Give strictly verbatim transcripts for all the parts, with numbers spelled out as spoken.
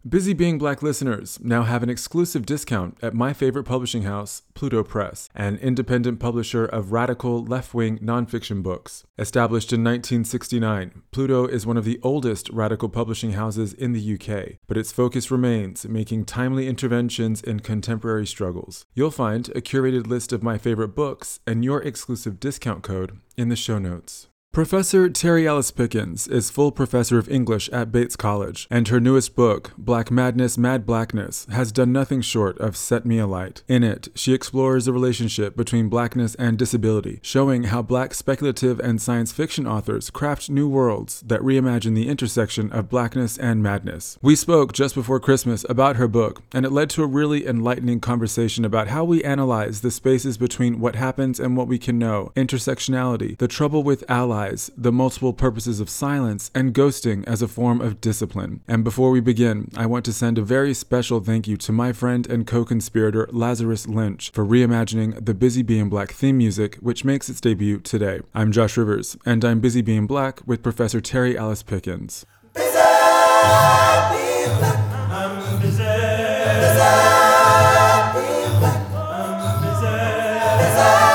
Busy Being Black listeners now have an exclusive discount at my favorite publishing house, Pluto Press, an independent publisher of radical left-wing nonfiction books. Established in nineteen sixty-nine, Pluto is one of the oldest radical publishing houses in the U K, but its focus remains making timely interventions in contemporary struggles. You'll find a curated list of my favorite books and your exclusive discount code in the show notes. Professor Terry Ellis Pickens is full professor of English at Bates College, and her newest book, Black Madness, Mad Blackness, has done nothing short of set me alight. In it, she explores the relationship between blackness and disability, showing how black speculative and science fiction authors craft new worlds that reimagine the intersection of blackness and madness. We spoke just before Christmas about her book, and it led to a really enlightening conversation about how we analyze the spaces between what happens and what we can know, intersectionality, the trouble with allies, the multiple purposes of silence, and ghosting as a form of discipline. And before we begin, I want to send a very special thank you to my friend and co-conspirator Lazarus Lynch for reimagining the Busy Being Black theme music, which makes its debut today. I'm Josh Rivers, and I'm Busy Being Black with Professor Terry Ellis Pickens. Busy being black. I'm busy. Busy being black. I'm busy. Busy.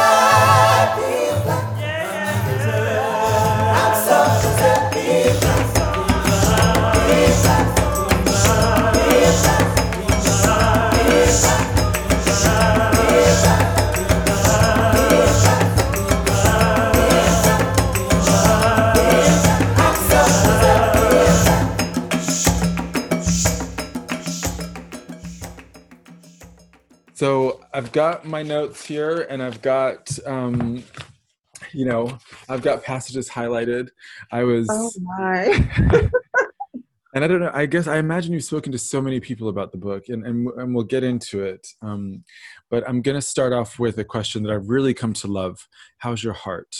So I've got my notes here, and I've got, um, you know, I've got passages highlighted. I was, oh my, and I don't know. I guess I imagine you've spoken to so many people about the book, and and, and we'll get into it. Um, but I'm gonna start off with a question that I've really come to love. How's your heart?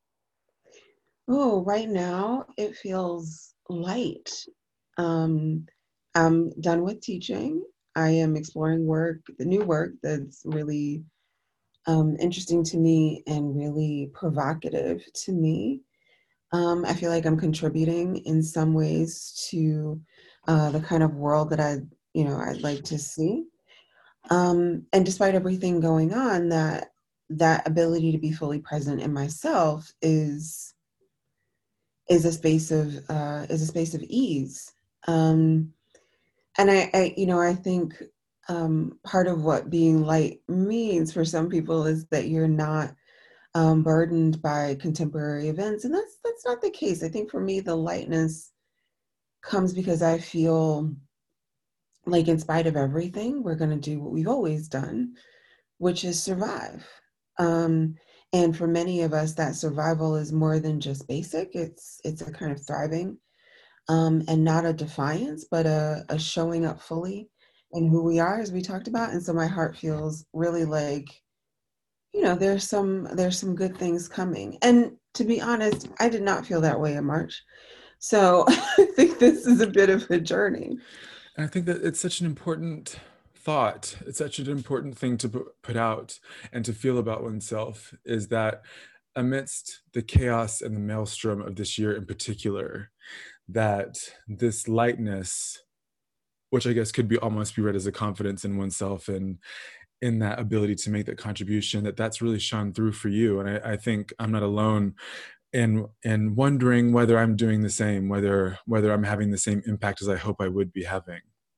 Oh, right now it feels light. Um, I'm done with teaching. I am exploring work, the new work that's really um, interesting to me and really provocative to me. Um, I feel like I'm contributing in some ways to uh, the kind of world that I, you know, I'd like to see. Um, and despite everything going on, that that ability to be fully present in myself is is a space of uh, is a space of ease. Um, And I, I, you know, I think um, part of what being light means for some people is that you're not um, burdened by contemporary events, and that's that's not the case. I think for me, the lightness comes because I feel like, in spite of everything, we're going to do what we've always done, which is survive. Um, and for many of us, that survival is more than just basic. It's it's a kind of thriving. Um, and not a defiance, but a, a showing up fully in who we are, as we talked about. And so my heart feels really like, you know, there's some there's some good things coming. And to be honest, I did not feel that way in March. So I think this is a bit of a journey. And I think that it's such an important thought. It's such an important thing to put out and to feel about oneself, is that amidst the chaos and the maelstrom of this year in particular, that this lightness, which I guess could be almost be read as a confidence in oneself and in that ability to make that contribution, that that's really shone through for you. And I, I think I'm not alone in in wondering whether I'm doing the same, whether whether I'm having the same impact as I hope I would be having.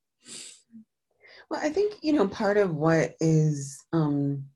Well, I think, you know, part of what is um,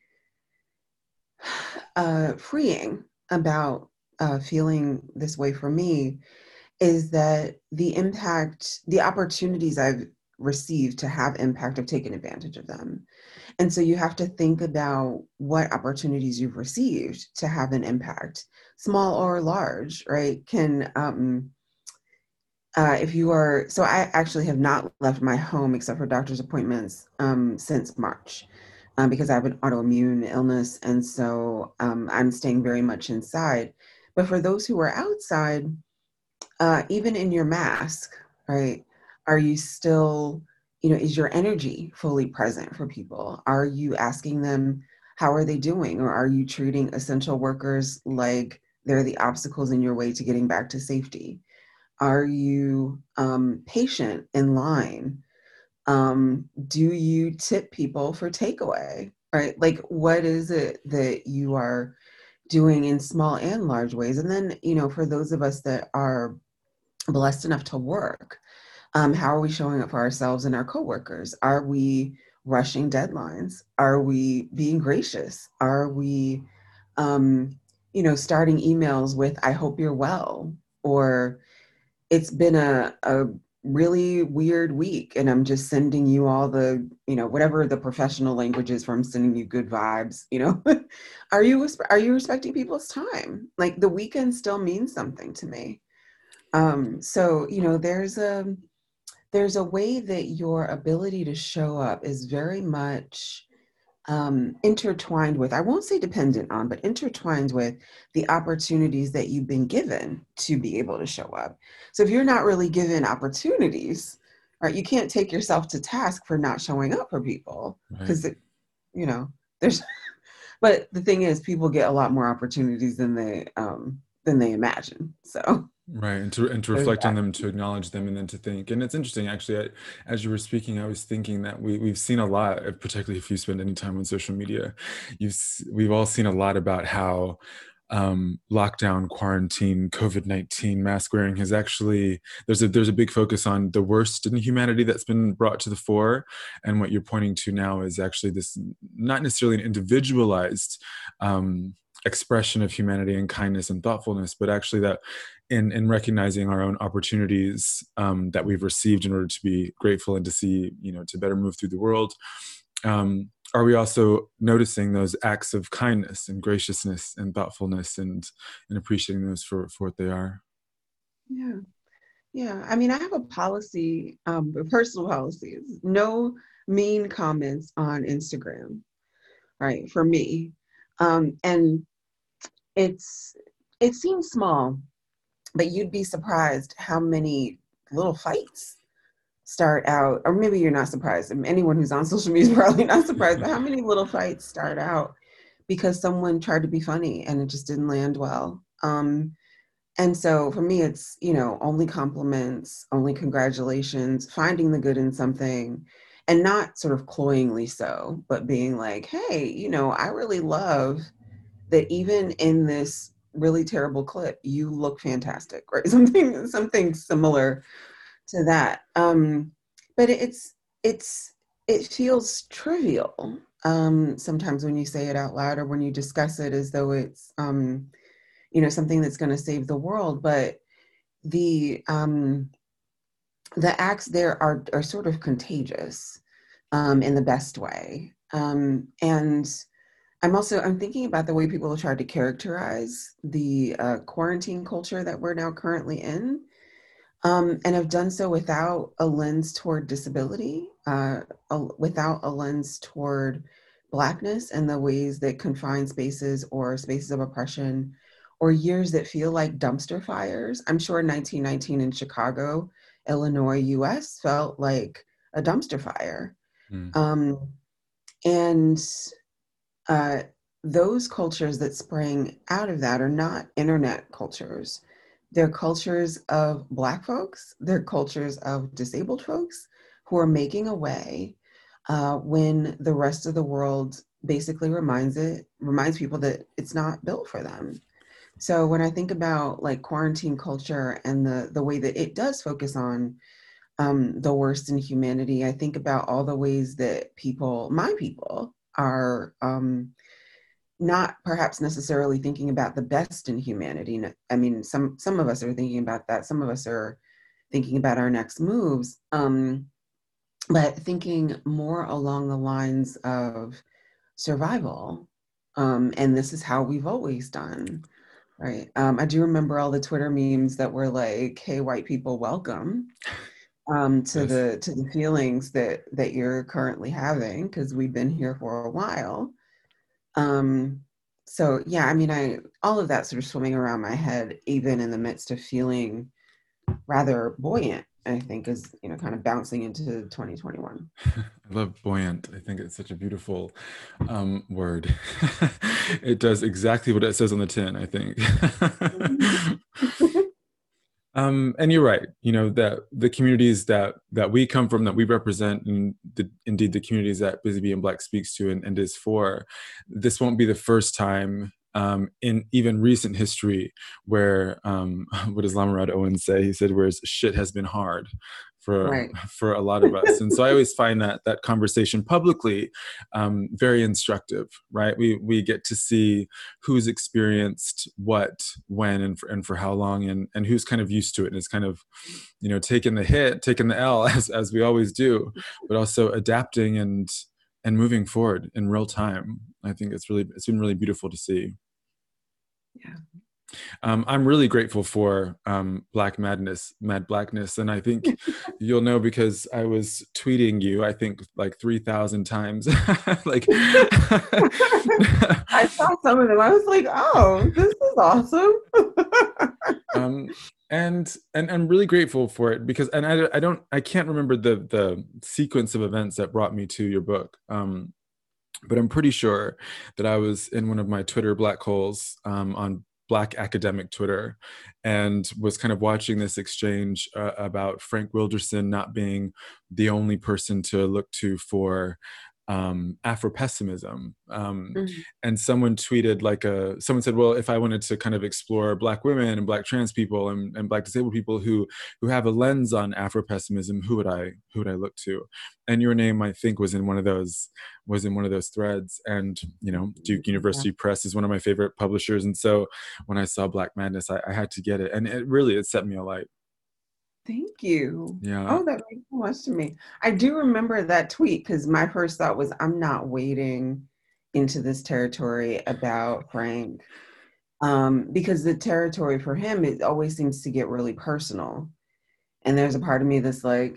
uh, freeing about uh, feeling this way for me is that the impact, the opportunities I've received to have impact, I've taken advantage of them. And so you have to think about what opportunities you've received to have an impact, small or large, right? Can, um, uh, if you are, so I actually have not left my home except for doctor's appointments um, since March. Um, because I have an autoimmune illness. And so um, I'm staying very much inside. But for those who are outside, Uh, even in your mask, right? Are you still, you know, is your energy fully present for people? Are you asking them, how are they doing? Or are you treating essential workers like they're the obstacles in your way to getting back to safety? Are you um, patient in line? Um, do you tip people for takeaway? Right? Like, what is it that you are doing in small and large ways? And then, you know, for those of us that are blessed enough to work, um, how are we showing up for ourselves and our coworkers? Are we rushing deadlines? Are we being gracious? Are we, um, you know, starting emails with "I hope you're well," or "It's been a a really weird week, and I'm just sending you all the, you know, whatever the professional language is, from sending you good vibes." You know, are you are you respecting people's time? Like, the weekend still means something to me. Um, so you know, there's a there's a way that your ability to show up is very much um, intertwined with, I won't say dependent on, but intertwined with the opportunities that you've been given to be able to show up. So if you're not really given opportunities, right, you can't take yourself to task for not showing up for people, Right. because, you know, there's, but the thing is, people get a lot more opportunities than they, um, than they imagine. So Right, and to and to there's reflect on that. them, to acknowledge them, and then to think. And it's interesting, actually. I, as you were speaking, I was thinking that we we've seen a lot, uh, particularly if you spend any time on social media, you've s- we've all seen a lot about how um, lockdown, quarantine, COVID nineteen, mask wearing has actually, there's a there's a big focus on the worst in humanity that's been brought to the fore, and what you're pointing to now is actually this, not necessarily an individualized Um, expression of humanity and kindness and thoughtfulness, but actually that in in recognizing our own opportunities um, that we've received in order to be grateful and to see, you know, to better move through the world. Um, are we also noticing those acts of kindness and graciousness and thoughtfulness, and and appreciating those for for what they are? Yeah. Yeah. I mean, I have a policy, um, a personal policies, no mean comments on Instagram, right? For me. Um, and it's, it seems small, but you'd be surprised how many little fights start out, or maybe you're not surprised. And anyone who's on social media is probably not surprised, but how many little fights start out because someone tried to be funny and it just didn't land well. Um, and so for me, it's, you know, only compliments, only congratulations, finding the good in something, and not sort of cloyingly so, but being like, hey, you know, I really love that even in this really terrible clip, you look fantastic, right? Something, something similar to that. Um, but it's, it's, it feels trivial um, sometimes when you say it out loud, or when you discuss it as though it's, um, you know, something that's going to save the world. But the um, the acts there are are sort of contagious um, in the best way. Um, and I'm also I'm thinking about the way people have tried to characterize the uh, quarantine culture that we're now currently in, um, and have done so without a lens toward disability, uh, a, without a lens toward Blackness and the ways that confined spaces or spaces of oppression, or years that feel like dumpster fires. I'm sure nineteen nineteen in Chicago, Illinois, U S felt like a dumpster fire. Mm. Um, and uh, those cultures that sprang out of that are not internet cultures. They're cultures of Black folks, they're cultures of disabled folks who are making a way uh, when the rest of the world basically reminds it, reminds people that it's not built for them. So when I think about like quarantine culture and the the way that it does focus on um, the worst in humanity, I think about all the ways that people, my people, are um, not perhaps necessarily thinking about the best in humanity. I mean, some some of us are thinking about that. Some of us are thinking about our next moves, um, but thinking more along the lines of survival. Um, and this is how we've always done, right? Um, I do remember all the Twitter memes that were like, "Hey, white people, welcome um, to Yes. the to the feelings that that you're currently having because we've been here for a while." Um, so yeah, I mean, I all of that sort of swimming around my head, even in the midst of feeling rather buoyant, I think is, you know, kind of bouncing into twenty twenty-one. I love buoyant. I think it's such a beautiful um, word. It does exactly what it says on the tin, I think. Um, and you're right. You know that the communities that that we come from, that we represent, and the, indeed the communities that Busy Bee and Black speaks to and, and is for, this won't be the first time um, in even recent history where um, what does Lamarad Owens say? He said, "Whereas shit has been hard." For, Right. for a lot of us. And so I always find that that conversation publicly um, very instructive, right? We we get to see who's experienced what, when, and for, and for how long, and, and who's kind of used to it and is kind of, you know, taking the hit, taking the L as, as we always do, but also adapting and and moving forward in real time. I think it's really, it's been really beautiful to see. Yeah. Um, I'm really grateful for um, Black Madness, Mad Blackness, and I think you'll know because I was tweeting you. I think like three thousand times. Like, I saw some of them. I was like, oh, this is awesome. um, and and I'm really grateful for it because, and I, I don't, I can't remember the the sequence of events that brought me to your book. Um, but I'm pretty sure that I was in one of my Twitter black holes um, on Black academic Twitter, and was kind of watching this exchange uh, about Frank Wilderson not being the only person to look to for um, Afro-pessimism. Um, Mhm. and someone tweeted like a, someone said, well, if I wanted to kind of explore Black women and Black trans people and, and Black disabled people who who have a lens on Afro-pessimism, who would I who would I look to? And your name, I think, was in one of those was in one of those threads. And you know, Duke Yeah. University Press is one of my favorite publishers, and so when I saw Black Madness, I, I had to get it, and it really it set me alight. Thank you. Yeah. Oh, that means so much to me. I do remember that tweet because my first thought was, I'm not wading into this territory about Frank. Um, because the territory for him, it always seems to get really personal. And there's a part of me that's like,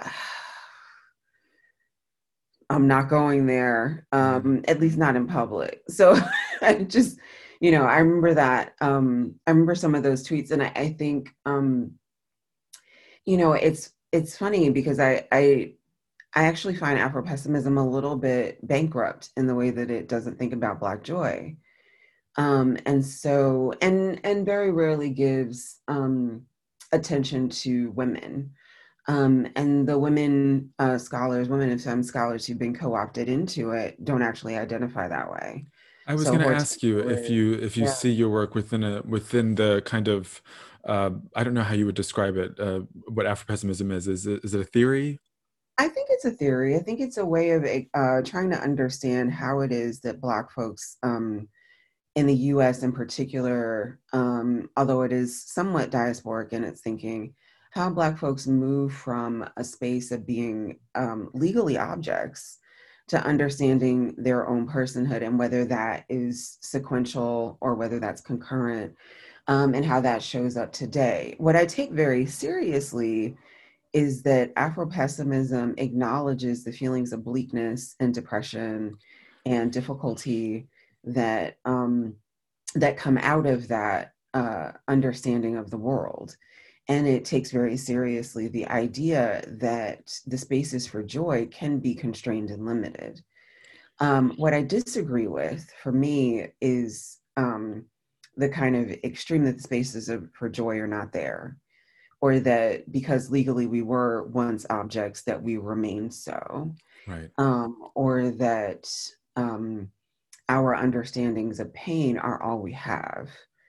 I'm not going there, Mm. um, at least not in public. So I just, you know, I remember that. Um, I remember some of those tweets, and I, I think, um, you know, it's it's funny because I I I actually find Afro pessimism a little bit bankrupt in the way that it doesn't think about Black joy, um, and so and and very rarely gives um, attention to women. Um, and the women uh, scholars, women of STEM scholars who've been co-opted into it don't actually identify that way. I was So going to Hortensia ask you if Woods, you if you yeah, see your work within a within the kind of uh, I don't know how you would describe it. Uh, what Afro-pessimism is? Is it is it a theory? I think it's a theory. I think it's a way of uh, trying to understand how it is that Black folks um, in the U S in particular, um, although it is somewhat diasporic in its thinking, how Black folks move from a space of being um, legally objects to understanding their own personhood, and whether that is sequential or whether that's concurrent, um, and how that shows up today. What I take very seriously is that Afro-pessimism acknowledges the feelings of bleakness and depression and difficulty that um, that come out of that uh, understanding of the world. And it takes very seriously the idea that the spaces for joy can be constrained and limited. Um, what I disagree with, for me, is um, the kind of extreme that the spaces of, for joy are not there, or that because legally we were once objects that we remain so, Right. um, or that um, our understandings of pain are all we have.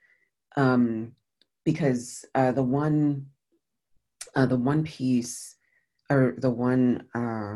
Um, because uh, the one, uh, the one piece, or the one uh,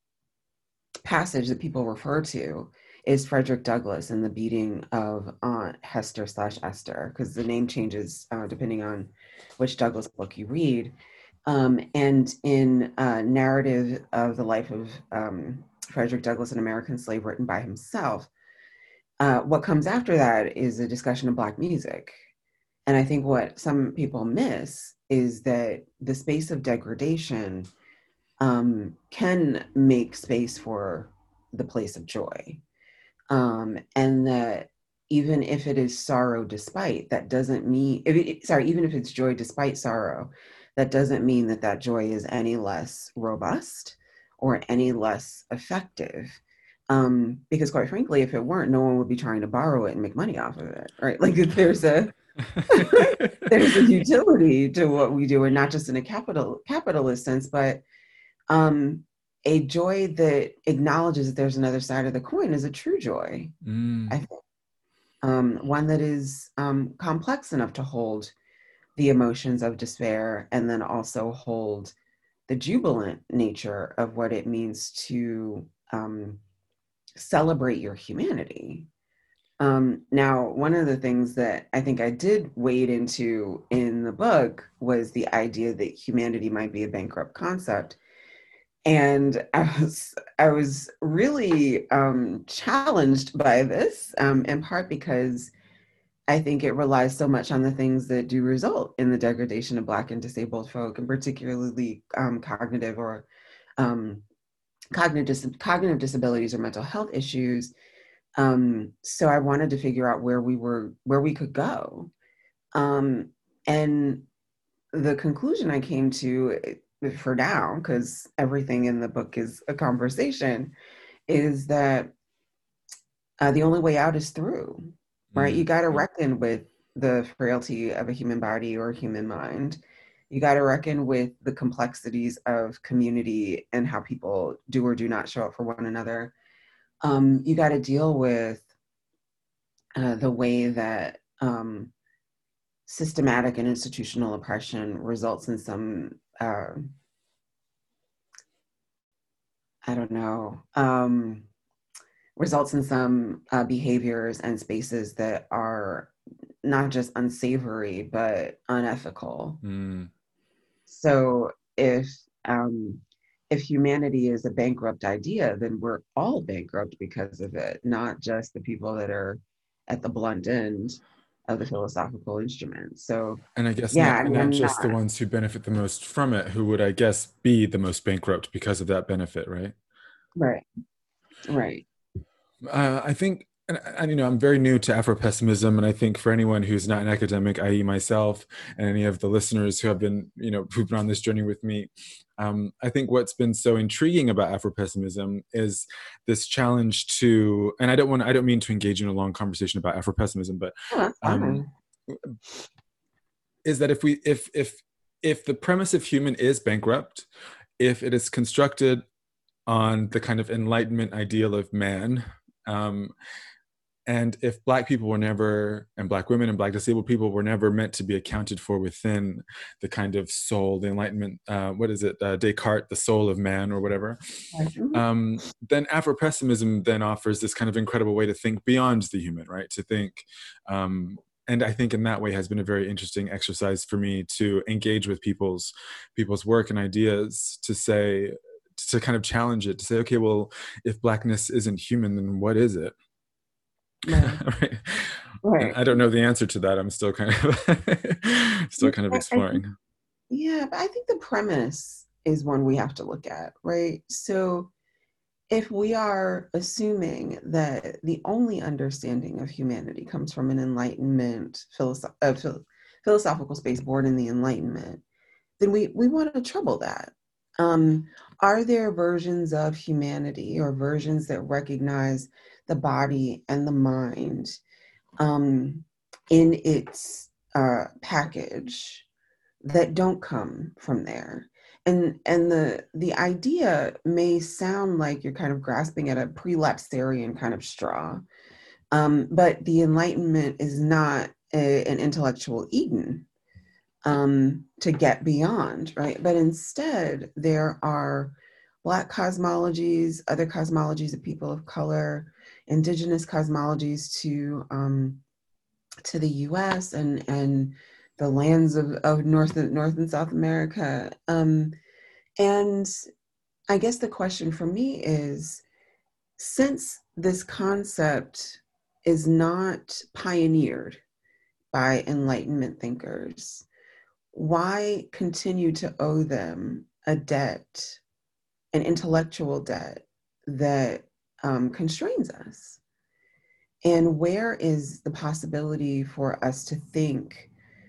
passage that people refer to is Frederick Douglass and the beating of Aunt Hester slash Esther, because the name changes uh, depending on which Douglass book you read. Um, and in a narrative of the life of um, Frederick Douglass, an American slave written by himself, uh, what comes after that is a discussion of Black music. And I think what some people miss is that the space of degradation um, can make space for the place of joy. Um, and that even if it is sorrow despite, that doesn't mean, if it, sorry, even if it's joy despite sorrow, that doesn't mean that that joy is any less robust or any less effective. Um, because quite frankly, if it weren't, no one would be trying to borrow it and make money off of it, right? Like if there's a There's a utility to what we do, and not just in a capital capitalist sense, but um, a joy that acknowledges that there's another side of the coin is a true joy. I Mm. think um, one that is um, complex enough to hold the emotions of despair, and then also hold the jubilant nature of what it means to um, celebrate your humanity. Um, now, one of the things that I think I did wade into in the book was the idea that humanity might be a bankrupt concept. And I was I was really um, challenged by this, um, in part because I think it relies so much on the things that do result in the degradation of Black and disabled folk, and particularly um, cognitive or um, cognitive, dis- cognitive disabilities or mental health issues. Um, so I wanted to figure out where we were, where we could go. Um, and the conclusion I came to eh, for now, because everything in the book is a conversation, is that uh, the only way out is through, right? You Mm. got to reckon with the frailty of a human body or human mind. You got to reckon with the complexities of community and how people do or do not show up for one another. Um, you got to deal with uh, the way that um, systematic and institutional oppression results in some, uh, I don't know, um, results in some uh, behaviors and spaces that are not just unsavory, but unethical. Mm. So if um, if humanity is a bankrupt idea, then we're all bankrupt because of it, not just the people that are at the blunt end of the philosophical instrument. So And I guess yeah, not I mean, not I'm just the not ones who benefit the most from it, who would, I guess, be the most bankrupt because of that benefit, right? right, right. Uh, I think, and, and you know, I'm very new to Afro-pessimism, and I think for anyone who's not an academic, that is myself, and any of the listeners who have been, you know, who've been on this journey with me, um, I think what's been so intriguing about Afro-pessimism is this challenge to, and I don't want, I don't mean to engage in a long conversation about Afro-pessimism, but Oh, that's um, fine. is that if we, if if if the premise of human is bankrupt, if it is constructed on the kind of Enlightenment ideal of man. Um, and if Black people were never, and Black women and Black disabled people were never meant to be accounted for within the kind of soul, the Enlightenment, uh, what is it, uh, Descartes, the soul of man or whatever, Right. Mhm. um, then Afro-pessimism then offers this kind of incredible way to think beyond the human, right? To think, um, and I think in that way has been a very interesting exercise for me to engage with people's people's work and ideas, to say, to kind of challenge it, to say, okay, well, if Blackness isn't human, then what is it? Right, Right. And right. I don't know the answer to that. I'm still kind of still Yeah, kind of I, I think, exploring. yeah, but I think the premise is one we have to look at, right? So if we are assuming that the only understanding of humanity comes from an Enlightenment philosoph- uh, phil- philosophical space born in the Enlightenment, then we, we want to trouble that. Um, are there versions of humanity or versions that recognize the body and the mind um, in its uh, package that don't come from there? And and the the idea may sound like you're kind of grasping at a prelapsarian kind of straw, um, but the Enlightenment is not a, an intellectual Eden um, to get beyond, right? But instead, there are Black cosmologies, other cosmologies of people of color, indigenous cosmologies to um, to the U S and and the lands of, of North and North and South America. Um, and I guess the question for me is, since this concept is not pioneered by Enlightenment thinkers, why continue to owe them a debt, an intellectual debt that um, constrains us? And where is the possibility for us to think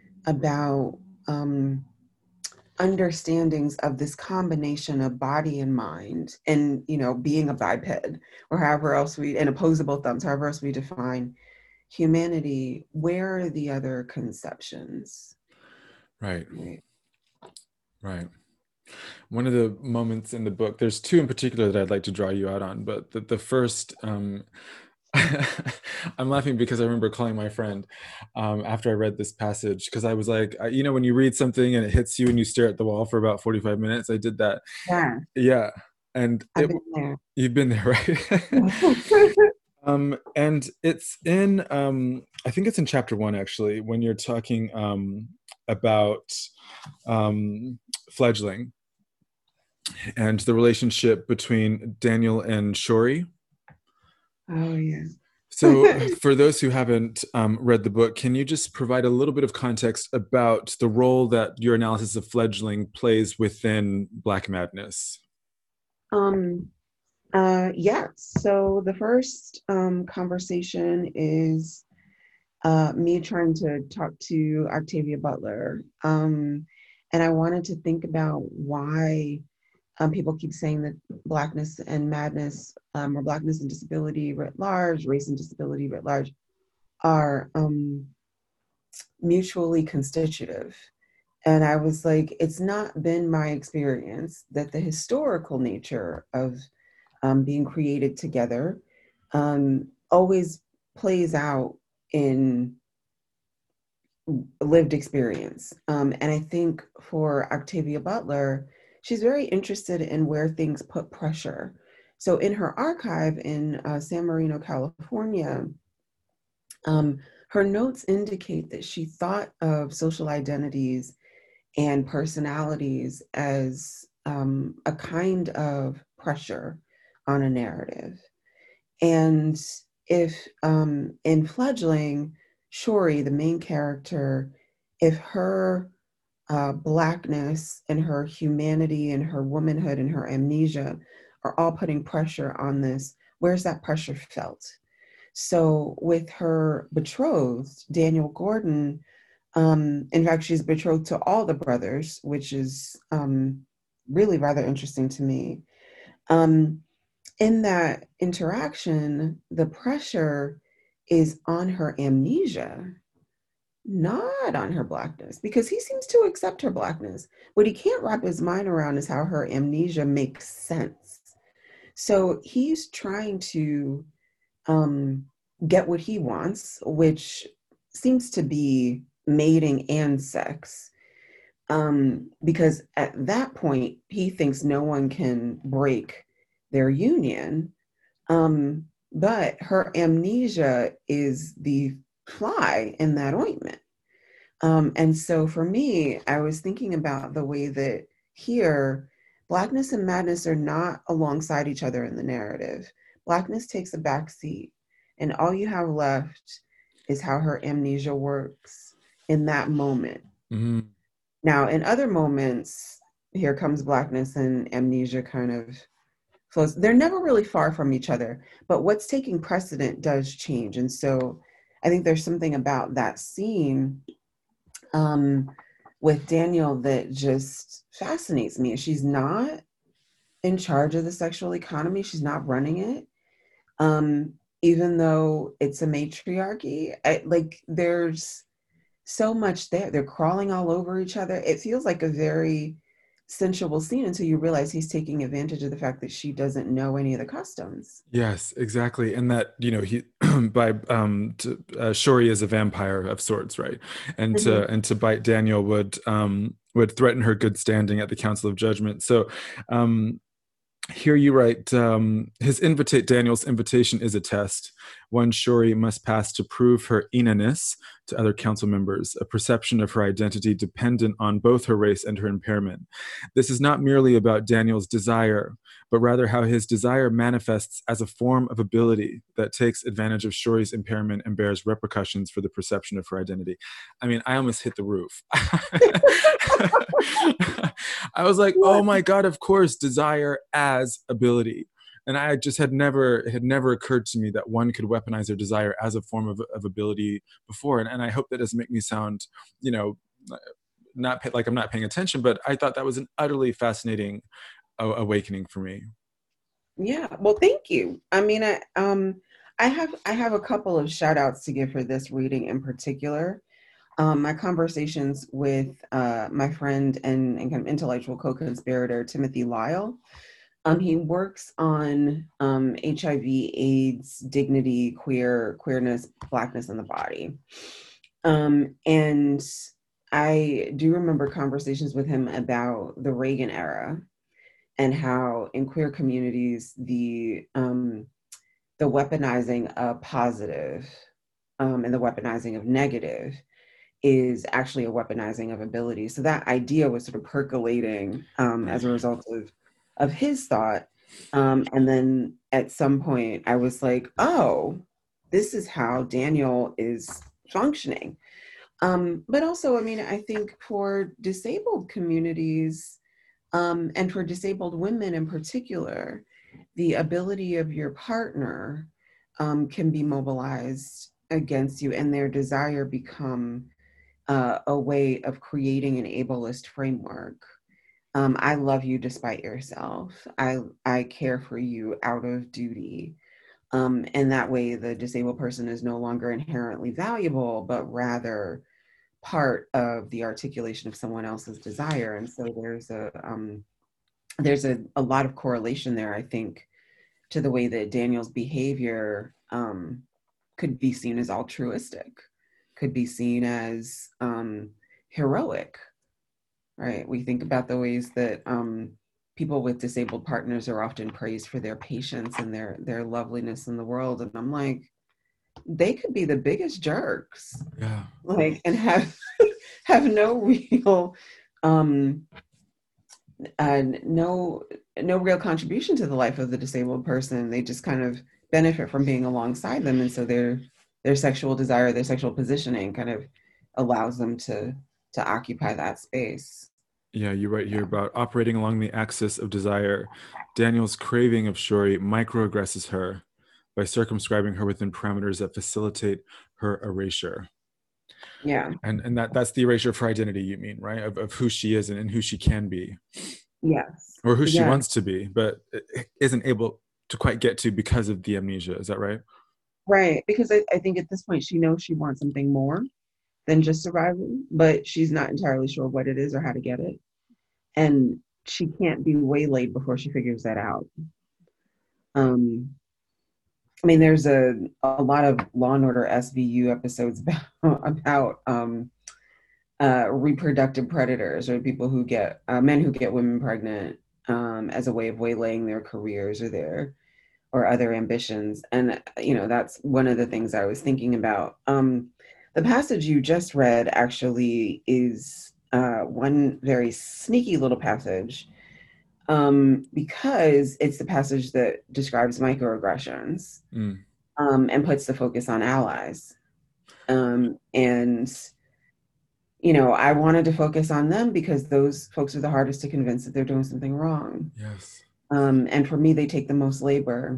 about um, understandings of this combination of body and mind, and you know, being a biped, or however else we, and opposable thumbs, however else we define humanity, where are the other conceptions? Right. Right. Right. One of the moments in the book, there's two in particular that I'd like to draw you out on, but the, the first, um, I'm laughing because I remember calling my friend um, after I read this passage, because I was like, I, you know, when you read something and it hits you and you stare at the wall for about forty-five minutes, I did that. Yeah, Yeah. And I've it, been there. you've been there, right? um, and it's in, um, I think it's in chapter one, actually, when you're talking um, about um, fledgling and the relationship between Daniel and Shori. Oh, yeah. So, for those who haven't um, read the book, can you just provide a little bit of context about the role that your analysis of fledgling plays within Black Madness? Um, uh, yeah. So the first um, conversation is uh, me trying to talk to Octavia Butler. Um, and I wanted to think about why um, people keep saying that Blackness and madness, um, or Blackness and disability writ large, race and disability writ large, are um, mutually constitutive. And I was like, it's not been my experience that the historical nature of um, being created together um, always plays out in lived experience. Um, and I think for Octavia Butler, she's very interested in where things put pressure. So in her archive in uh, San Marino, California, um, her notes indicate that she thought of social identities and personalities as um, a kind of pressure on a narrative. And if um, in Fledgling, Shori, the main character, if her uh, Blackness and her humanity and her womanhood and her amnesia are all putting pressure on this, where's that pressure felt? So with her betrothed, Daniel Gordon, um, in fact, she's betrothed to all the brothers, which is um, really rather interesting to me. Um, in that interaction, the pressure is on her amnesia, not on her Blackness, because he seems to accept her Blackness. What he can't wrap his mind around is how her amnesia makes sense. So he's trying to um, get what he wants, which seems to be mating and sex. Um, because at that point, he thinks no one can break their union. Um, but her amnesia is the fly in that ointment. Um, and so for me, I was thinking about the way that here, Blackness and madness are not alongside each other in the narrative. Blackness takes a back seat, and all you have left is how her amnesia works in that moment. Mm-hmm. Now, in other moments, here comes Blackness and amnesia kind of flows. They're never really far from each other, but what's taking precedent does change. And so I think there's something about that scene um, with Daniel that just fascinates me. She's not in charge of the sexual economy. She's not running it. Um, even though it's a matriarchy, I, like there's so much there. They're crawling all over each other. It feels like a very sensual scene until you realize he's taking advantage of the fact that she doesn't know any of the customs. Yes, exactly. And that, you know, he by um to, uh, Shori is a vampire of sorts, right? And to Mm-hmm. and to bite Daniel would um would threaten her good standing at the Council of Judgment. So um here you write, um, his invitate Daniel's invitation is a test. One Shori must pass to prove her inaness to other council members, a perception of her identity dependent on both her race and her impairment. This is not merely about Daniel's desire, but rather how his desire manifests as a form of ability that takes advantage of Shori's impairment and bears repercussions for the perception of her identity. I mean, I almost hit the roof. I was like, oh my God, of course, desire as ability. And I just had never, it had never occurred to me that one could weaponize their desire as a form of, of ability before. And, and I hope that doesn't make me sound, you know, not pay, like I'm not paying attention, but I thought that was an utterly fascinating uh, awakening for me. Yeah, well, thank you. I mean, I um, I have I have a couple of shout outs to give for this reading in particular. Um, my conversations with uh, my friend and, and kind of intellectual co-conspirator Timothy Lyle. Um, he works on um, H I V, AIDS, dignity, queer, queerness, blackness in the body. Um, and I do remember conversations with him about the Reagan era and how in queer communities, the um, the weaponizing of positive um, and the weaponizing of negative is actually a weaponizing of ability. So that idea was sort of percolating um, as a result of of his thought. Um, and then at some point, I was like, oh, this is how Daniel is functioning. Um, but also, I mean, I think for disabled communities um, and for disabled women in particular, the ability of your partner um, can be mobilized against you and their desire become uh, a way of creating an ableist framework. Um, I love you despite yourself. I, I care for you out of duty. Um, and that way the disabled person is no longer inherently valuable, but rather part of the articulation of someone else's desire. And so there's a um, there's a, a lot of correlation there, I think, to the way that Daniel's behavior um, could be seen as altruistic, could be seen as um, heroic, right? We think about the ways that um, people with disabled partners are often praised for their patience and their their loveliness in the world. And I'm like, they could be the biggest jerks, Yeah. like, and have have no real um uh, no no real contribution to the life of the disabled person. They just kind of benefit from being alongside them, and so their their sexual desire, their sexual positioning, kind of allows them to to occupy that space. Yeah, you write here about operating along the axis of desire. Daniel's craving of Shori microaggresses her by circumscribing her within parameters that facilitate her erasure. Yeah. And and that that's the erasure of her identity, you mean, right? Of, of who she is and, and who she can be. Yes. Or who she Yeah. wants to be, but isn't able to quite get to because of the amnesia. Is that right? Right. Because I, I think at this point she knows she wants something more than just survival, but she's not entirely sure what it is or how to get it. And she can't be waylaid before she figures that out. Um, I mean, there's a, a lot of Law and Order S V U episodes about, about um, uh, reproductive predators, or people who get, uh, men who get women pregnant um, as a way of waylaying their careers or their, or other ambitions. And, you know, that's one of the things I was thinking about. Um, the passage you just read actually is uh, one very sneaky little passage um, because it's the passage that describes microaggressions mm. um, and puts the focus on allies. Um, and, you know, I wanted to focus on them because those folks are the hardest to convince that they're doing something wrong. Yes. Um, and for me, they take the most labor.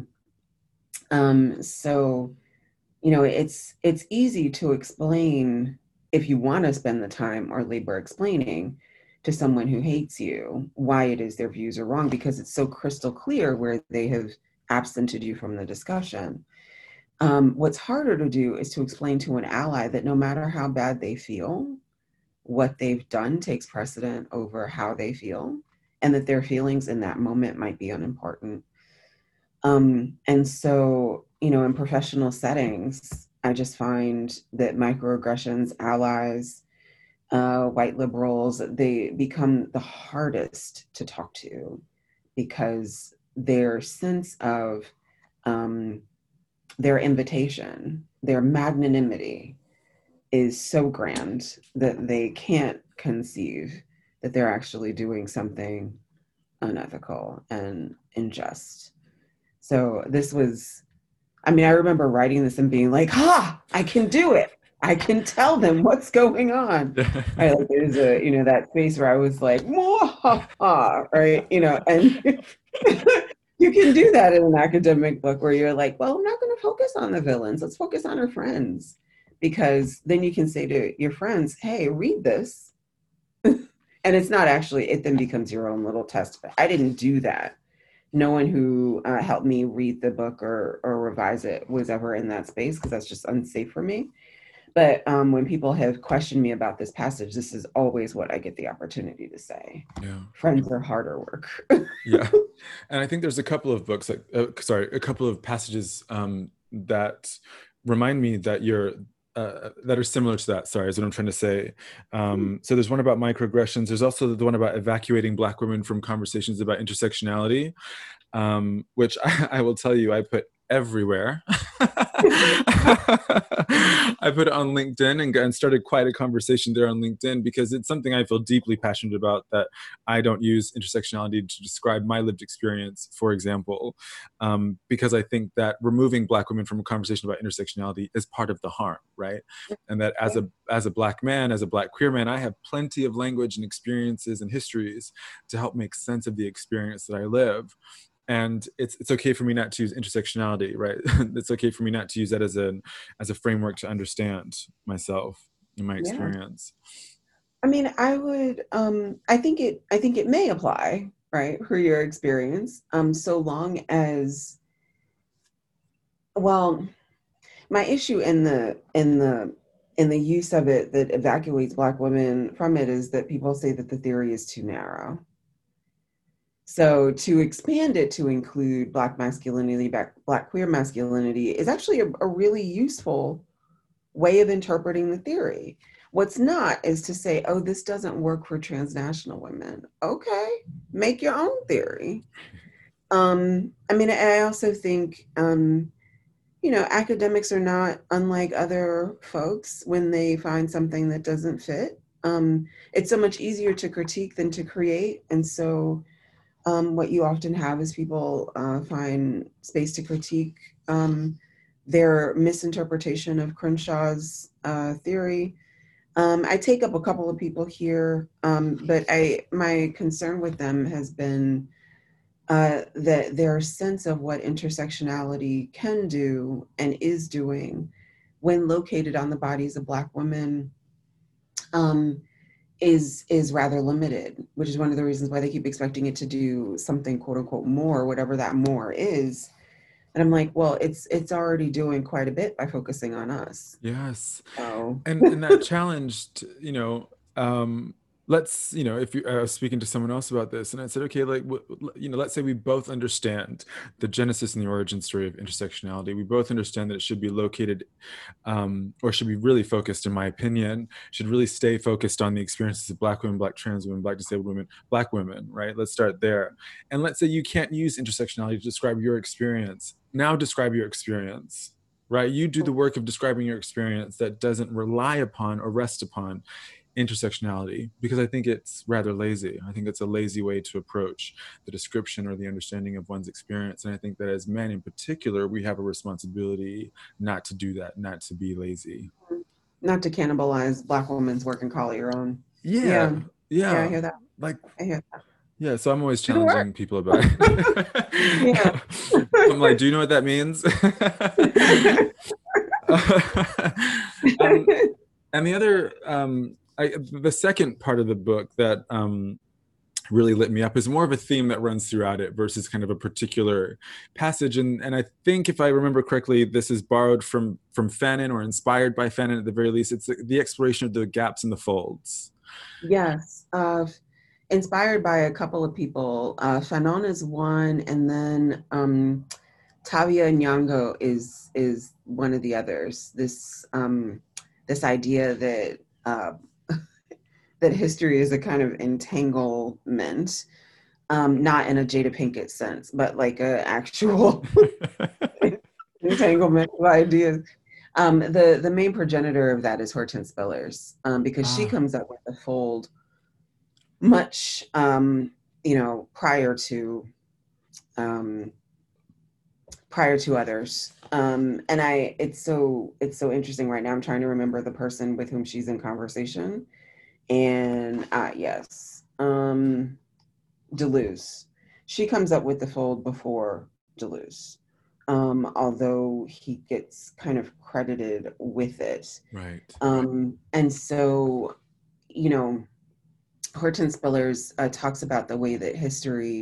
Um, so, you know, it's it's easy to explain, if you want to spend the time or labor explaining to someone who hates you why it is their views are wrong, because it's so crystal clear where they have absented you from the discussion. Um, what's harder to do is to explain to an ally that no matter how bad they feel, what they've done takes precedent over how they feel, and that their feelings in that moment might be unimportant. Um, and so, you know, in professional settings, I just find that microaggressions, allies, uh, white liberals, they become the hardest to talk to because their sense of um, their invitation, their magnanimity is so grand that they can't conceive that they're actually doing something unethical and unjust. So this was, I mean, I remember writing this and being like, ha, I can do it. I can tell them what's going on. Right, like there's a, you know, that face where I was like, ha, right, you know, and you can do that in an academic book where you're like, well, I'm not going to focus on the villains. Let's focus on our friends. Because then you can say to your friends, hey, read this. And it's not actually, it then becomes your own little test. But I didn't do that. no one who uh, helped me read the book or or revise it was ever in that space because that's just unsafe for me. But um, when people have questioned me about this passage, this is always what I get the opportunity to say. Yeah. Friends are harder work. Yeah. And I think there's a couple of books, like, uh, sorry, a couple of passages um, that remind me that you're, uh, that are similar to that, sorry, is what I'm trying to say. Um, so there's one about microaggressions. There's also the one about evacuating Black women from conversations about intersectionality, um, which I, I will tell you, I put everywhere. I put it on LinkedIn and, and started quite a conversation there on LinkedIn because it's something I feel deeply passionate about, that I don't use intersectionality to describe my lived experience, for example, um, because I think that removing Black women from a conversation about intersectionality is part of the harm, right? And that as a as a Black man, as a Black queer man, I have plenty of language and experiences and histories to help make sense of the experience that I live. And it's it's okay for me not to use intersectionality, right? It's okay for me not to use that as a as a framework to understand myself and my experience. Yeah. I mean, I would um I think it I think it may apply, right, for your experience, um, so long as, well, my issue in the in the in the use of it that evacuates Black women from it is that people say that the theory is too narrow. So to expand it to include Black masculinity, Black, Black queer masculinity is actually a, a really useful way of interpreting the theory. What's not is to say, oh, this doesn't work for transnational women. Okay, make your own theory. Um, I mean, I also think, um, you know, academics are not unlike other folks when they find something that doesn't fit. Um, it's so much easier to critique than to create. And so um, what you often have is people uh, find space to critique um, their misinterpretation of Crenshaw's uh, theory. Um, I take up a couple of people here, um, but I my concern with them has been uh, that their sense of what intersectionality can do and is doing when located on the bodies of Black women um, is is rather limited, which is one of the reasons why they keep expecting it to do something quote unquote more, whatever that more is. And I'm like, well, it's it's already doing quite a bit by focusing on us. Yes. So And and that challenged, you know, um, let's, you know, if you, I was speaking to someone else about this and I said, okay, like, you know, let's say we both understand the genesis and the origin story of intersectionality. We both understand that it should be located um, or should be really focused, in my opinion, should really stay focused on the experiences of Black women, Black trans women, Black disabled women, Black women, right? Let's start there. And let's say you can't use intersectionality to describe your experience. Now describe your experience, right? You do the work of describing your experience that doesn't rely upon or rest upon intersectionality, because I think it's rather lazy. I think it's a lazy way to approach the description or the understanding of one's experience. And I think that as men in particular, we have a responsibility not to do that, not to be lazy. Not to cannibalize Black women's work and call it your own. Yeah. Yeah. Yeah. Yeah, I hear that. Like, I hear that. Yeah, so I'm always challenging people about it. Yeah. I'm like, do you know what that means? um, and the other, um, I, the second part of the book that um, really lit me up is more of a theme that runs throughout it versus kind of a particular passage. And, and I think if I remember correctly, this is borrowed from, from Fanon or inspired by Fanon at the very least. It's the, the exploration of the gaps in the folds. Yes. Uh, inspired by a couple of people. Uh, Fanon is one, and then um, Tavia Nyong'o is is one of the others. This um, this idea that uh, that history is a kind of entanglement, um, not in a Jada Pinkett sense, but like a actual entanglement of ideas. Um, the the main progenitor of that is Hortense Spillers, um, because ah. she comes up with the fold much, um, you know, prior to um, prior to others. Um, and I, it's so it's so interesting right now. I'm trying to remember the person with whom she's in conversation. And uh, yes, um, Deleuze. She comes up with the fold before Deleuze, um, although he gets kind of credited with it. Right. Um, and so, you know, Hortense Spillers uh, talks about the way that history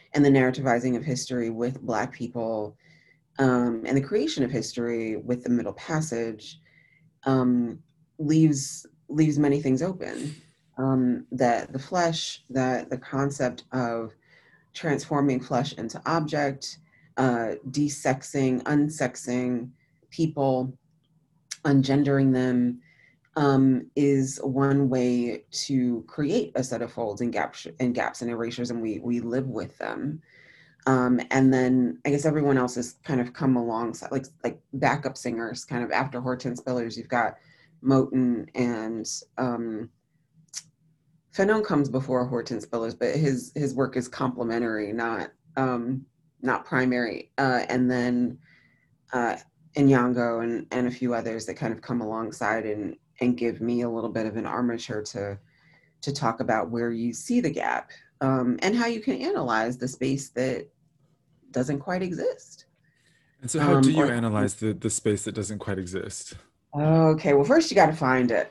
and the narrativizing of history with Black people, um, and the creation of history with the Middle Passage, um, leaves leaves many things open. Um, that the flesh, that the concept of transforming flesh into object, uh, desexing, unsexing people, ungendering them, um, is one way to create a set of folds and gaps and gaps and erasures, and we we live with them. Um, and then I guess everyone else has kind of come alongside, like like backup singers, kind of after Hortense Spillers. You've got Moten and um, Fanon comes before Hortense Spillers, but his his work is complementary, not um, not primary. Uh, and then uh, Inyango and and a few others that kind of come alongside and and give me a little bit of an armature to to talk about where you see the gap, um, and how you can analyze the space that doesn't quite exist. And so how do Um, you or analyze the, the space that doesn't quite exist? okay, well, first you got to find it.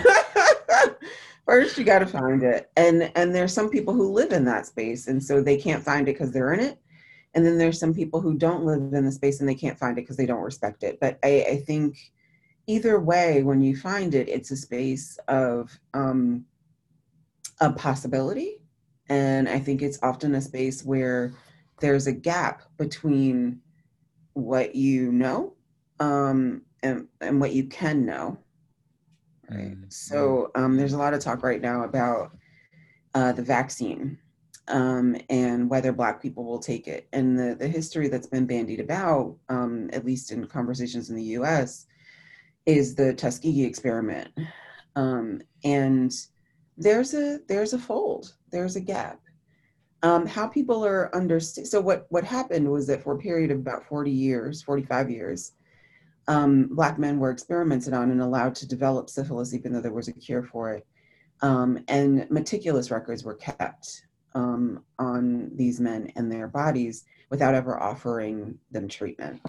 First, you got to find it, and and there's some people who live in that space, and so they can't find it because they're in it. And then there's some people who don't live in the space and they can't find it because they don't respect it. But I, I think either way, when you find it, it's a space of um, a possibility, and I think it's often a space where there's a gap between what you know, um, and, and what you can know. Right. Mm, So um, there's a lot of talk right now about uh, the vaccine, um, and whether Black people will take it. And the, the history that's been bandied about, um, at least in conversations in the U S, is the Tuskegee experiment. Um, and there's a there's a fold, there's a gap. Um, how people are understood. So what what happened was that for a period of about forty years, forty-five years, um, Black men were experimented on and allowed to develop syphilis, even though there was a cure for it. Um, and meticulous records were kept um, on these men and their bodies without ever offering them treatment.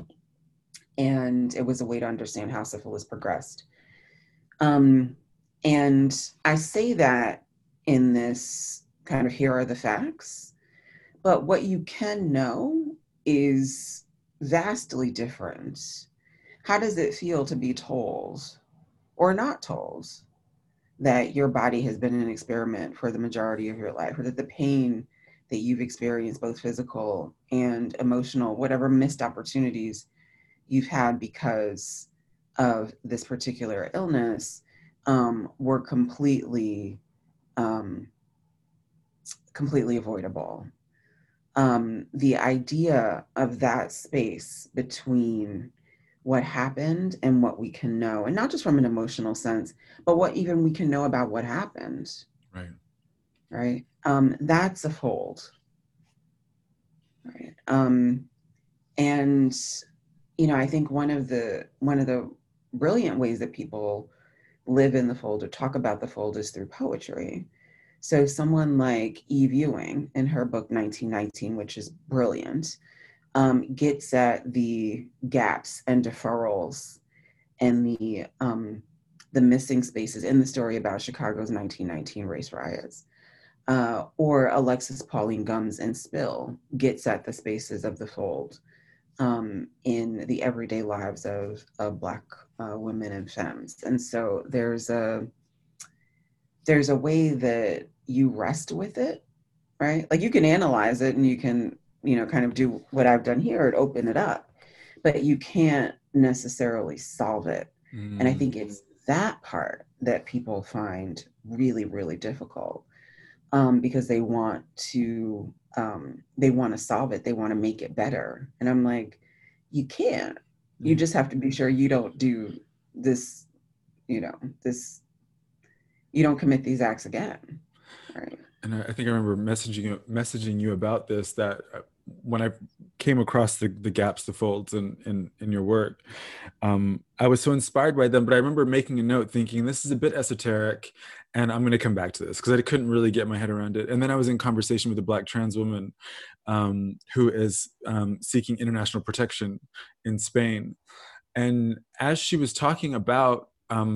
And it was a way to understand how syphilis progressed. Um, and I say that in this kind of here are the facts, but what you can know is vastly different. How does it feel to be told or not told that your body has been an experiment for the majority of your life, or that the pain that you've experienced, both physical and emotional, whatever missed opportunities you've had because of this particular illness, um, were completely, um, completely avoidable. Um, the idea of that space between what happened and what we can know, and not just from an emotional sense, but what even we can know about what happened. right. Right. Um, that's a fold. Right. Um, and you know, I think one of the one of the brilliant ways that people live in the fold or talk about the fold is through poetry. So someone like Eve Ewing in her book nineteen nineteen, which is brilliant, um, gets at the gaps and deferrals and the um, the missing spaces in the story about Chicago's nineteen nineteen race riots. Uh, or Alexis Pauline Gumbs in Spill gets at the spaces of the fold um, in the everyday lives of, of Black uh, women and femmes. And so there's a there's a way that you rest with it, right? Like you can analyze it and you can, you know, kind of do what I've done here and open it up, but you can't necessarily solve it. Mm. And I think it's that part that people find really, really difficult, um, because they want to, um, they want to solve it. They want to make it better. And I'm like, you can't. You just have to be sure you don't do this, you know, this, you don't commit these acts again, right? And I think I remember messaging you, messaging you about this, that when I came across the, the gaps, the folds in, in, in your work, um, I was so inspired by them, but I remember making a note thinking, this is a bit esoteric and I'm going to come back to this because I couldn't really get my head around it. And then I was in conversation with a Black trans woman um, who is um, seeking international protection in Spain. And as she was talking about um,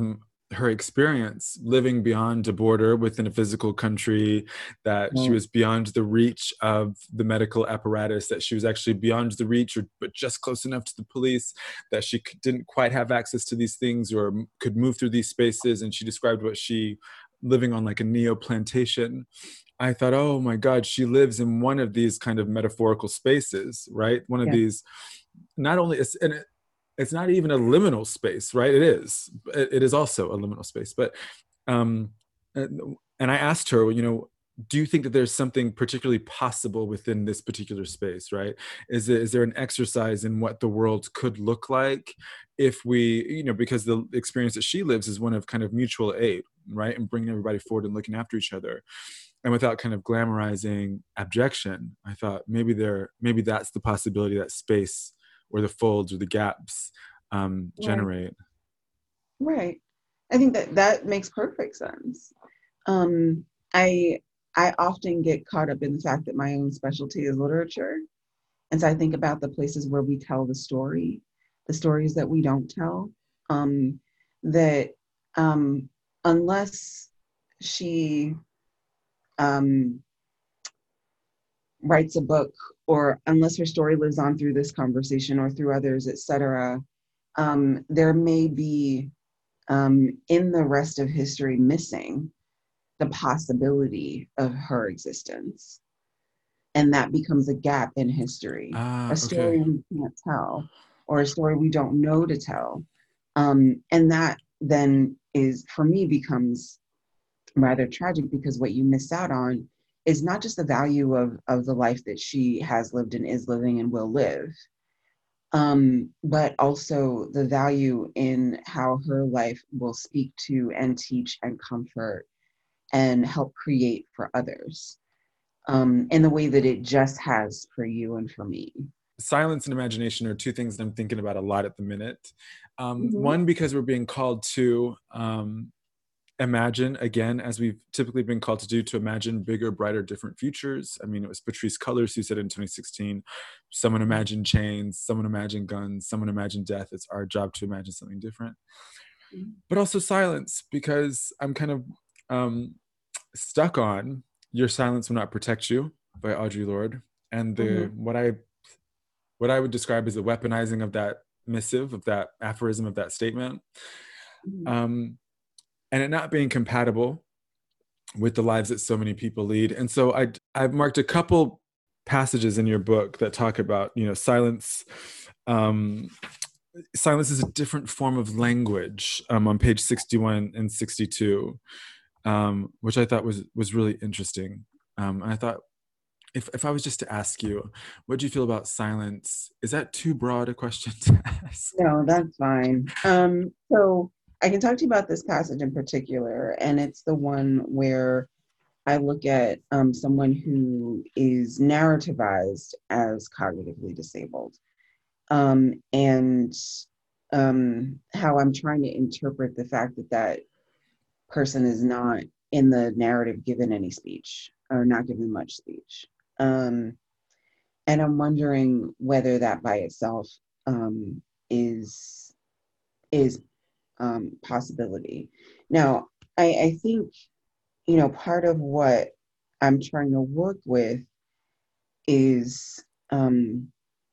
her experience living beyond a border within a physical country, that she Right. was beyond the reach of the medical apparatus, that she was actually beyond the reach or but just close enough to the police, that she c- didn't quite have access to these things or m- could move through these spaces. And she described what she living on like a neo plantation. I thought, oh my God, she lives in one of these kind of metaphorical spaces, right? One of Yeah. these, not only, it's, and it, it's not even a liminal space, right? It is. It, it is also a liminal space. But, um, and, and I asked her, you know, do you think that there's something particularly possible within this particular space, right? Is, it, is there an exercise in what the world could look like if we, you know, because the experience that she lives is one of kind of mutual aid, right? And bringing everybody forward and looking after each other. And without kind of glamorizing abjection, I thought maybe there, maybe that's the possibility that space or the folds or the gaps um, Right. generate. Right. I think that that makes perfect sense. Um, I I often get caught up in the fact that my own specialty is literature. And so I think about the places where we tell the story, the stories that we don't tell, um, that um, unless she um, writes a book, or unless her story lives on through this conversation or through others, et cetera, um, there may be um, in the rest of history missing the possibility of her existence. And that becomes a gap in history, a Ah, story okay. we can't tell, or a story we don't know to tell. Um, and that then is, for me, becomes rather tragic, because what you miss out on is not just the value of, of the life that she has lived and is living and will live, um, but also the value in how her life will speak to and teach and comfort and help create for others, um, in the way that it just has for you and for me. Silence and imagination are two things that I'm thinking about a lot at the minute. Um, Mhm. one, because we're being called to um, imagine again, as we've typically been called to do, to imagine bigger, brighter, different futures. I mean, it was Patrisse Cullors who said in twenty sixteen, someone imagined chains, someone imagined guns, someone imagined death. It's our job to imagine something different. But also silence, because I'm kind of um, stuck on Your Silence Will Not Protect You by Audre Lorde. And the Mhm. what I what I would describe as the weaponizing of that missive, of that aphorism, of that statement, Mhm. um, and it not being compatible with the lives that so many people lead. And so I I've marked a couple passages in your book that talk about, you know, silence. Um, silence is a different form of language, um, on page sixty-one and sixty-two, um, which I thought was was really interesting. Um, and I thought, if if I was just to ask you, what do you feel about silence? Is that too broad a question to ask? No, that's fine. Um, so I can talk to you about this passage in particular, and it's the one where I look at um, someone who is narrativized as cognitively disabled, um, and um, how I'm trying to interpret the fact that that person is not in the narrative given any speech, or not given much speech. Um, and I'm wondering whether that by itself um, is is um, possibility. Now, I, I think, you know, part of what I'm trying to work with is um,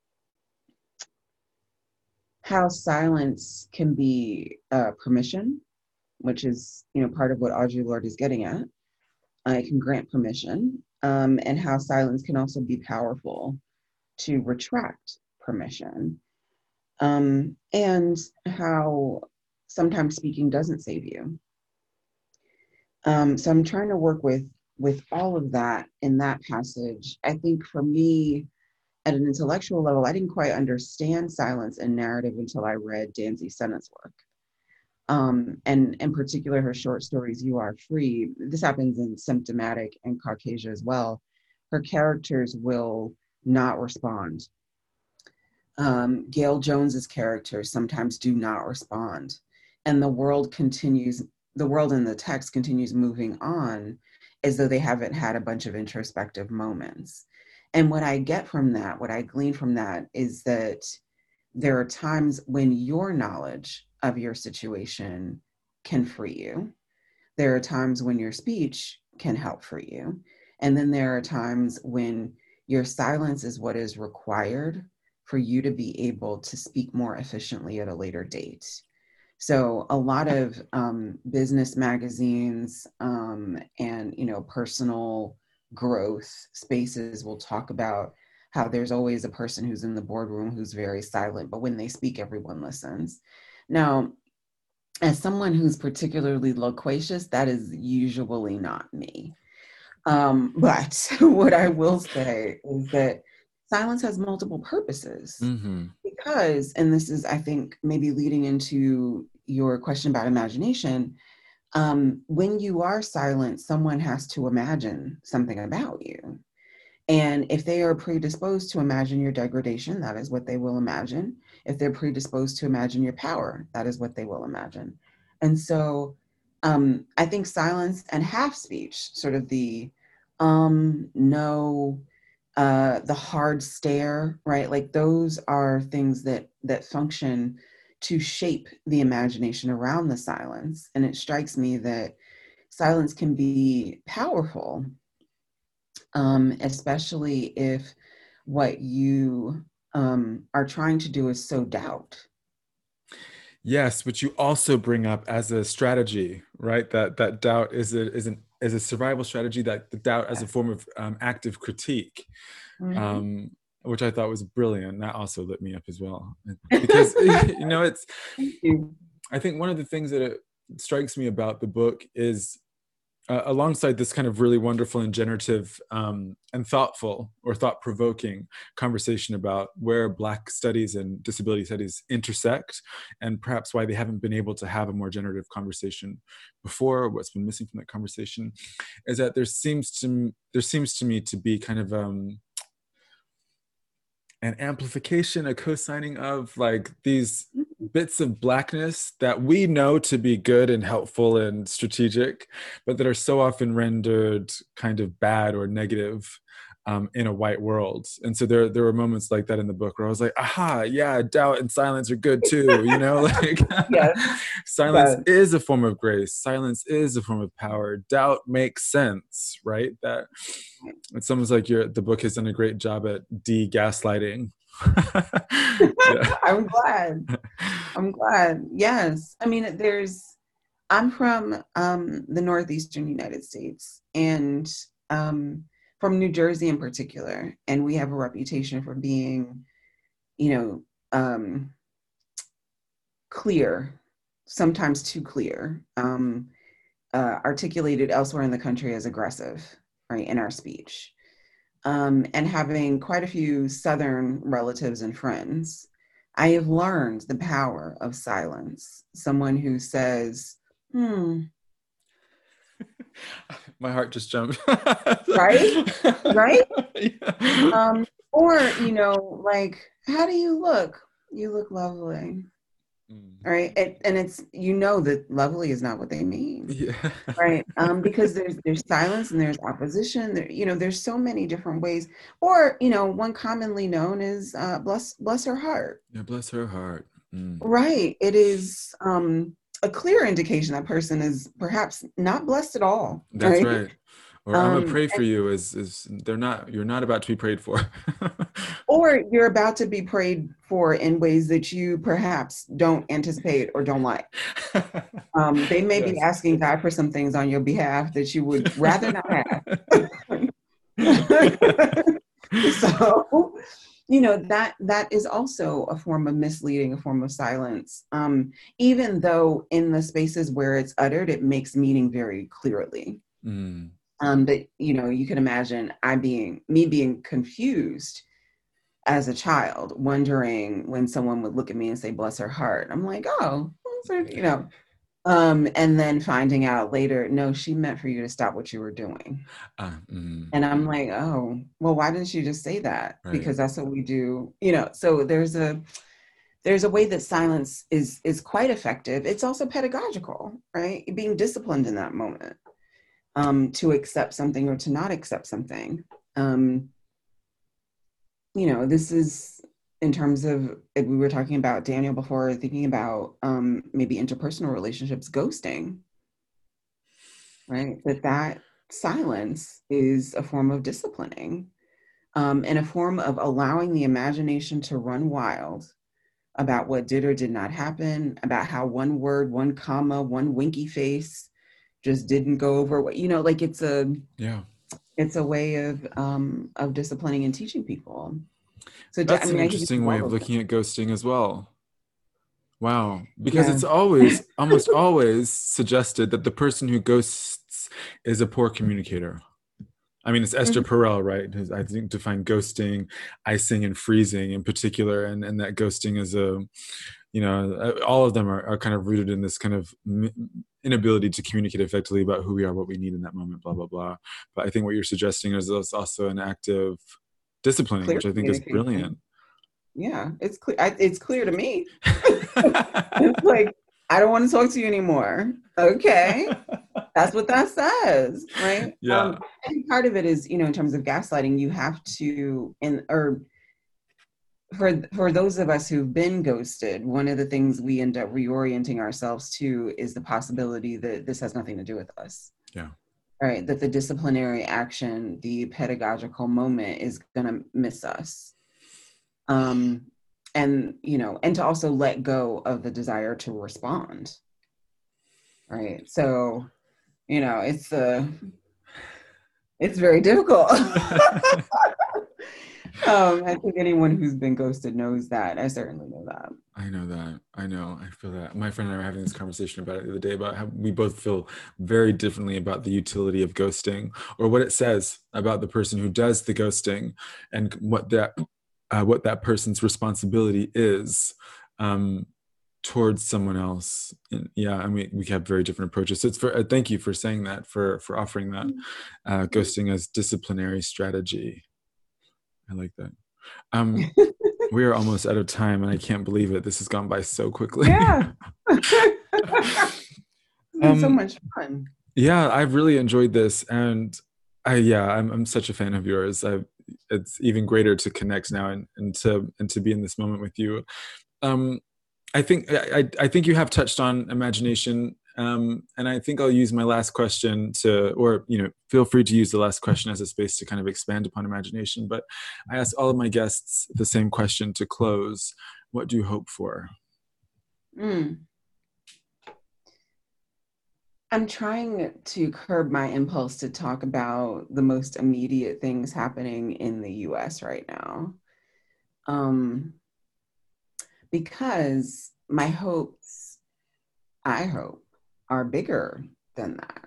how silence can be uh, permission, which is, you know, part of what Audre Lorde is getting at. I can grant permission, um, and how silence can also be powerful to retract permission, um, and how sometimes speaking doesn't save you. Um, so I'm trying to work with with all of that in that passage. I think for me, at an intellectual level, I didn't quite understand silence and narrative until I read Danzy Sennett's work. Um, and in particular, her short stories, You Are Free. This happens in Symptomatic and Caucasia as well. Her characters will not respond. Um, Gail Jones's characters sometimes do not respond. And the world continues, the world in the text continues moving on as though they haven't had a bunch of introspective moments. And what I get from that, what I glean from that, is that there are times when your knowledge of your situation can free you. There are times when your speech can help free you. And then there are times when your silence is what is required for you to be able to speak more efficiently at a later date. So a lot of um, business magazines um, and, you know, personal growth spaces will talk about how there's always a person who's in the boardroom who's very silent, but when they speak, everyone listens. Now, as someone who's particularly loquacious, that is usually not me. Um, but what I will say is that silence has multiple purposes. Mm-hmm. Because, and this is, I think, maybe leading into your question about imagination, um, when you are silent, someone has to imagine something about you. And if they are predisposed to imagine your degradation, that is what they will imagine. If they're predisposed to imagine your power, that is what they will imagine. And so um, I think silence and half speech, sort of the um, no, uh, the hard stare, right? Like those are things that that function to shape the imagination around the silence. And it strikes me that silence can be powerful, um, especially if what you um, are trying to do is sow doubt. Yes, which you also bring up as a strategy, right? That that doubt is a is an is a survival strategy. That the doubt as a form of um, active critique, Mm-hmm. um, which I thought was brilliant. That also lit me up as well, because you know it's. Thank you. I think one of the things that it strikes me about the book is, uh, alongside this kind of really wonderful and generative um, and thoughtful or thought-provoking conversation about where Black studies and disability studies intersect, and perhaps why they haven't been able to have a more generative conversation before, what's been missing from that conversation, is that there seems to there seems to me to be kind of um, an amplification, a co-signing of like these bits of Blackness that we know to be good and helpful and strategic, but that are so often rendered kind of bad or negative um, in a white world. And so there, there were moments like that in the book where I was like, aha, yeah, doubt and silence are good too, you know, like Yes. silence Yes. is a form of grace. Silence is a form of power. Doubt makes sense, right? That it's almost like you're, the book has done a great job at de-gaslighting. Yeah. I'm glad. I'm glad. Yes. I mean, there's, I'm from um, the Northeastern United States, and um, from New Jersey in particular. And we have a reputation for being, you know, um, clear, sometimes too clear, um, uh, articulated elsewhere in the country as aggressive, right, in our speech. Um, and having quite a few Southern relatives and friends, I have learned the power of silence. Someone who says, hmm. My heart just jumped. Right? Right? Yeah. Um, or, you know, like, how do you look? You look lovely. Mm. Right? It, and it's, you know, that lovely is not what they mean. Yeah. Right. Um, because there's there's silence and there's opposition. There, you know, there's so many different ways. Or, you know, one commonly known is uh, bless bless her heart. Yeah, bless her heart. Mm. Right. It is um, a clear indication that person is perhaps not blessed at all. That's right. right. Or I'm Um, gonna pray for you is is they're not, you're not about to be prayed for. Or you're about to be prayed for in ways that you perhaps don't anticipate or don't like. Um, they may Yes. be asking God for some things on your behalf that you would rather not have. So, you know, that that is also a form of misleading, a form of silence. Um, even though in the spaces where it's uttered, it makes meaning very clearly. Mm. Um, but, you know, you can imagine I being, me being confused as a child, wondering when someone would look at me and say, bless her heart. I'm like, oh, you know, um, and then finding out later, no, she meant for you to stop what you were doing. Uh, mm. And I'm like, oh, well, why didn't she just say that? Right. Because that's what we do, you know. So there's a there's a way that silence is is quite effective. It's also pedagogical, right? Being disciplined in that moment, um, to accept something or to not accept something. Um, you know, this is in terms of, if we were talking about Daniel before, thinking about um, maybe interpersonal relationships, ghosting, right? That that silence is a form of disciplining, um, and a form of allowing the imagination to run wild about what did or did not happen, about how one word, one comma, one winky face just didn't go over what, you know, like it's a, yeah, it's a way of, um, of disciplining and teaching people. So that's I an mean, I think interesting way of looking at ghosting as well. Wow, because yeah. it's always, almost always suggested that the person who ghosts is a poor communicator. I mean, it's Esther Mm-hmm. Perel, right? Who's, I think, defined ghosting, icing, and freezing in particular, and, and that ghosting is a, you know, all of them are, are kind of rooted in this kind of inability to communicate effectively about who we are, what we need in that moment, blah, blah, blah. But I think what you're suggesting is also an act of disciplining, Clear which I think is brilliant. Yeah, it's clear. It's clear to me. It's like, I don't want to talk to you anymore. Okay. That's what that says, right? Yeah. Um, and part of it is, you know, in terms of gaslighting, you have to, in, or for for those of us who've been ghosted, one of the things we end up reorienting ourselves to is the possibility that this has nothing to do with us. Yeah. Right. That the disciplinary action, the pedagogical moment is going to miss us. Um, and, you know, and to also let go of the desire to respond. Right. So, you know, it's uh, it's very difficult. um, I think anyone who's been ghosted knows that. I certainly know that. I know that. I know. I feel that. My friend and I were having this conversation about it the other day about how we both feel very differently about the utility of ghosting, or what it says about the person who does the ghosting, and what that uh, what that person's responsibility is um, towards someone else. And yeah, and we, we have very different approaches. So it's for uh, thank you for saying that, for for offering that uh, ghosting as disciplinary strategy. I like that. Um, we are almost out of time, and I can't believe it. This has gone by so quickly. Yeah. It's been um, so much fun. Yeah, I've really enjoyed this, and I yeah, I'm I'm such a fan of yours. I it's even greater to connect now and, and to and to be in this moment with you. Um, I think I I think you have touched on imagination. Um, and I think I'll use my last question to, or, you know, feel free to use the last question as a space to kind of expand upon imagination. But I ask all of my guests the same question to close. What do you hope for? Mm. I'm trying to curb my impulse to talk about the most immediate things happening in the U S right now. Um, because my hopes, I hope, are bigger than that.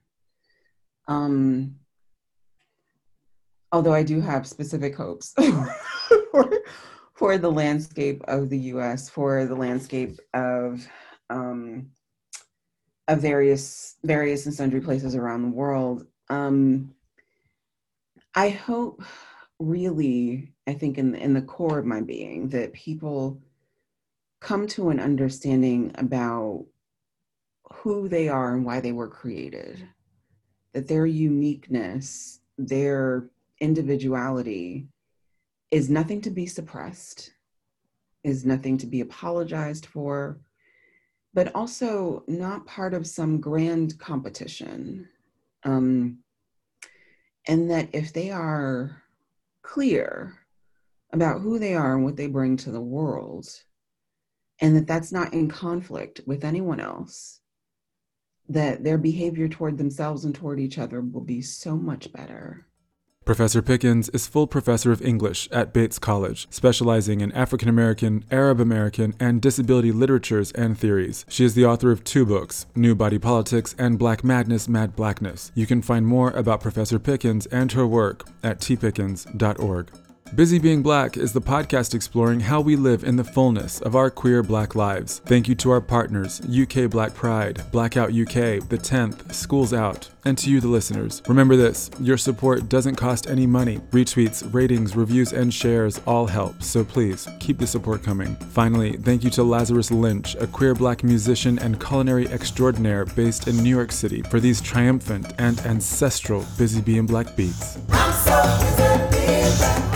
Um, although I do have specific hopes for, for the landscape of the U S, for the landscape of um, of various various and sundry places around the world. Um, I hope, really, I think in in the core of my being, that people come to an understanding about who they are and why they were created, that their uniqueness, their individuality is nothing to be suppressed, is nothing to be apologized for, but also not part of some grand competition. Um, and that if they are clear about who they are and what they bring to the world, and that that's not in conflict with anyone else, that their behavior toward themselves and toward each other will be so much better. Professor Pickens is full professor of English at Bates College, specializing in African American, Arab American, and disability literatures and theories. She is the author of two books, New Body Politics and Black Madness, Mad Blackness. You can find more about Professor Pickens and her work at t pickens dot org. Busy Being Black is the podcast exploring how we live in the fullness of our queer Black lives. Thank you to our partners, U K Black Pride, Blackout U K, The tenth, Schools Out, and to you, the listeners. Remember this, your support doesn't cost any money. Retweets, ratings, reviews, and shares all help, so please, keep the support coming. Finally, thank you to Lazarus Lynch, a queer Black musician and culinary extraordinaire based in New York City, for these triumphant and ancestral Busy Being Black beats. I'm so busy being black.